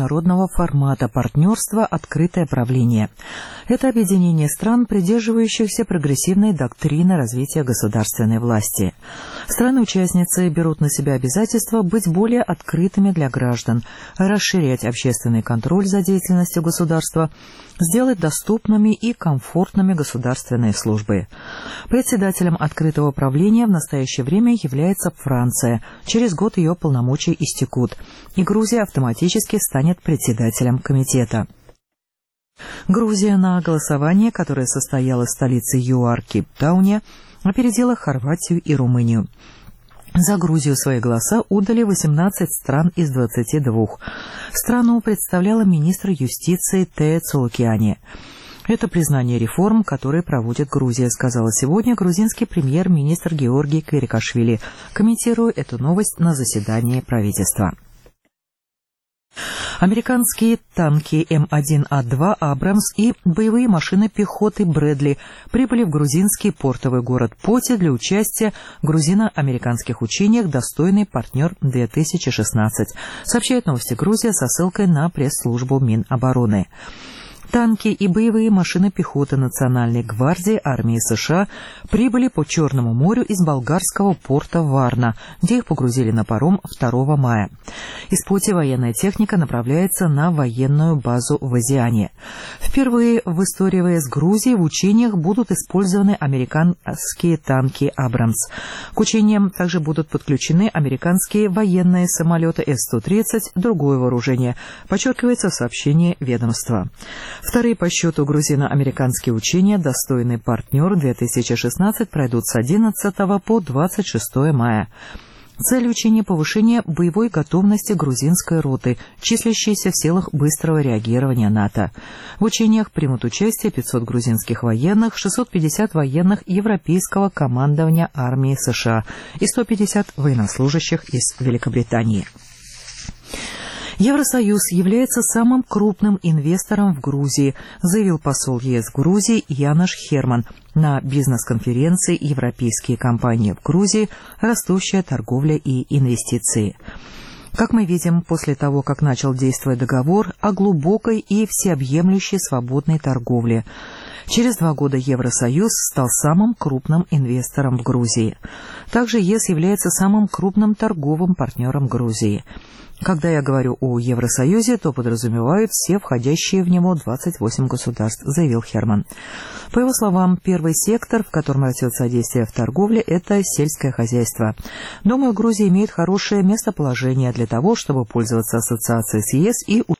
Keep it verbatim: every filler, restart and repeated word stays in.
международного формата партнерства «Открытое правление». Это объединение стран, придерживающихся прогрессивной доктрины развития государственной власти. Страны-участницы берут на себя обязательство быть более открытыми для граждан, расширять общественный контроль за деятельностью государства, сделать доступными и комфортными государственные службы. Председателем «Открытого правления» в настоящее время является Франция. Через год ее полномочия истекут, и Грузия автоматически станет председателем комитета. Грузия на голосование, которое состоялось в столице ЮАР Кейптауне, опередила Хорватию и Румынию. За Грузию свои голоса отдали восемнадцать стран из двадцати двух. Страну представляла министр юстиции Тея Цолукиани. Это признание реформ, которые проводит Грузия, сказала сегодня грузинский премьер-министр Георгий Квирикашвили, комментируя эту новость на заседании правительства. Американские танки Эм один А два «Абрамс» и боевые машины пехоты «Брэдли» прибыли в грузинский портовый город Поти для участия в грузино-американских учениях «Достойный партнер две тысячи шестнадцать», сообщает новости Грузия со ссылкой на пресс-службу Минобороны. Танки и боевые машины пехоты Национальной гвардии армии США прибыли по Черному морю из болгарского порта Варна, где их погрузили на паром второго мая. Из Поти военная техника направляется на военную базу в Азиане. Впервые в истории ВС Грузии в учениях будут использованы американские танки «Абрамс». К учениям также будут подключены американские военные самолеты Эс сто тридцать, другое вооружение, подчеркивается в сообщении ведомства. Вторые по счету грузино-американские учения «Достойный партнер две тысячи шестнадцать» пройдут с одиннадцатого по двадцать шестое мая. Цель учения – повышение боевой готовности грузинской роты, числящейся в силах быстрого реагирования НАТО. В учениях примут участие пятьсот грузинских военных, шестьсот пятьдесят военных европейского командования армии США и сто пятьдесят военнослужащих из Великобритании. Евросоюз является самым крупным инвестором в Грузии, заявил посол ЕС в Грузии Янош Херман на бизнес-конференции «Европейские компании в Грузии. Растущая торговля и инвестиции». Как мы видим, после того, как начал действовать договор о глубокой и всеобъемлющей свободной торговле, через два года Евросоюз стал самым крупным инвестором в Грузии. Также ЕС является самым крупным торговым партнером Грузии. Когда я говорю о Евросоюзе, то подразумеваю все входящие в него двадцать восемь государств, заявил Херман. По его словам, первый сектор, в котором растет содействие в торговле, это сельское хозяйство. Думаю, Грузия имеет хорошее местоположение для того, чтобы пользоваться ассоциацией с ЕС и